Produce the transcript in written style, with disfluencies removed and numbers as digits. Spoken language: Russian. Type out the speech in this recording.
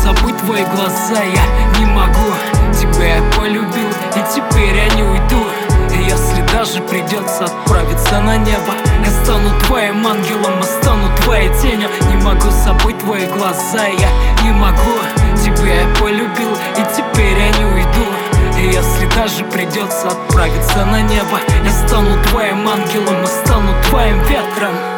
забыть твои глаза, я не могу. Тебя я полюбил, и теперь я не уйду. И если даже придется отправиться на небо, я стану твоим ангелом, а стану твоей тенью. Не могу забыть твои глаза, я не могу. Тебя я полюбил, и теперь я не уйду. И если даже придется отправиться на небо, я стану твоим ангелом, а стану твоим ветром.